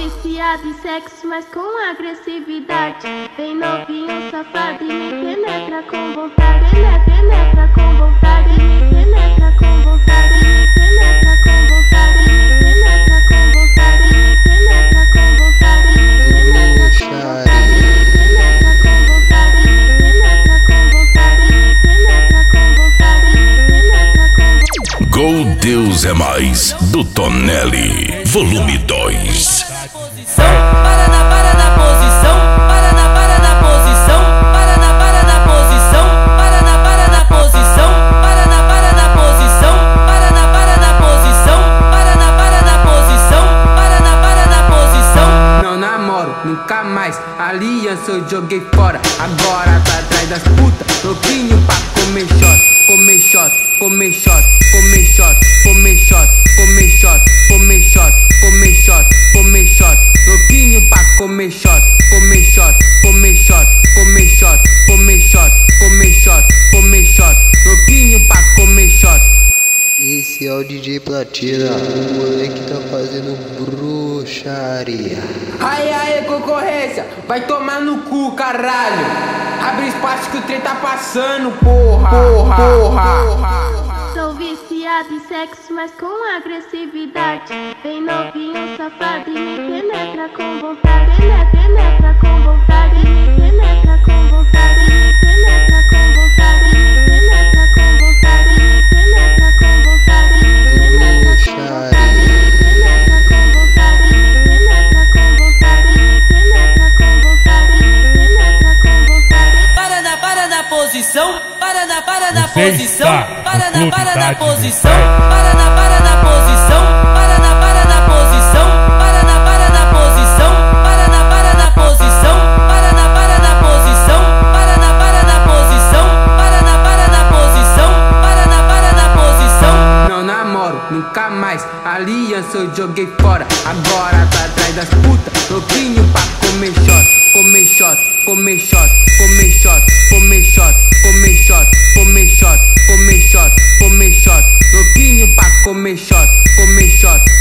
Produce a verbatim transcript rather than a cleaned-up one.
viciado em sexo, mas com agressividade. Bem novinho, safado e me penetra com vontade. Me penetra com vontade, me penetra com vontade, me penetra com vontade, me penetra com vontade, me penetra com vontade, me penetra com vontade, me penetra com vontade, me penetra com vontade, me penetra com vontade, me penetra com vontade. Gol Deus é Mais, do Tonelli, volume dois. Para na, para na posição, para na, para na posição, para na, para na posição, para na, para na posição, para na, para na posição, para na, para na posição, para na, para na posição, para na, para na posição. Não namoro, nunca mais, aliança eu joguei fora. Agora tá atrás das putas, louquinho pra comer shot, comer shot, comer shot, comer shot, comer shot, comer shot, comer shot, comer shot, comer shot, louquinho pra comer shot, comer shot, comer shot, comer shot, comer shot, comer shot, comer shot, louquinho pra comer shot. Esse é o D J Platina, o moleque tá fazendo bruxaria. Aí aí concorrência, vai tomar no cu, caralho. Abre espaço que o trem tá passando, porra, porra, porra, porra. Sou viciado em sexo, mas com agressividade. Bem novinho, safado e me penetra com vontade. Me penetra com vontade, me penetra com vontade, me penetra com vontade, me penetra com vontade, me penetra com vontade, me penetra com vontade, me penetra com vontade, me penetra com vontade, me penetra com vontade, me penetra com vontade. Para na, para na posição, para na, para na Você posição, está para no na, para na Clube posição, para na, para na posição, para na, para na posição, para na, para na posição, para na, para na posição, para na, para na posição, para na, para na posição, para na, para na posição, para na, para na posição. Não namoro, nunca mais, aliança eu joguei fora. Agora tá atrás das putas, louquinho pra comer shot, comer shot, comer shot, comer shot, comer shot, comer shot, comer shot, comer shot, comer shot, louquinho pra comer shot, comer shot,